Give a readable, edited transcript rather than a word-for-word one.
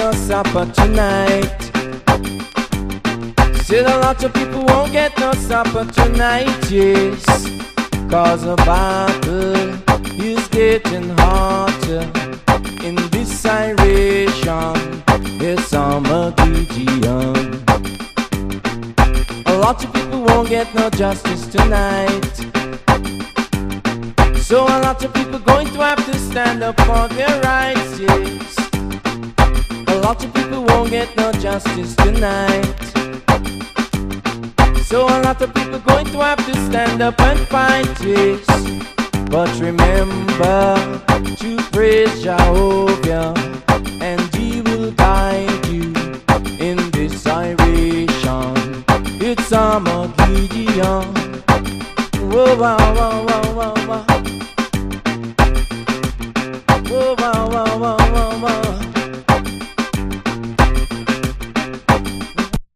no supper tonight. Still a lot of people won't get no supper tonight, yes. Cause the battle is getting hotter in this iration. Yes, I'm a Gideon. A lot of people won't get no justice tonight. So a lot of people going to have to stand up for their rights, yes. A lot of people won't get no justice tonight. So a lot of people going to have to stand up and fight, yes. But remember to praise Jehovah, and He will guide you in this iration. It's Armageddon. Whoa, whoa, whoa, whoa.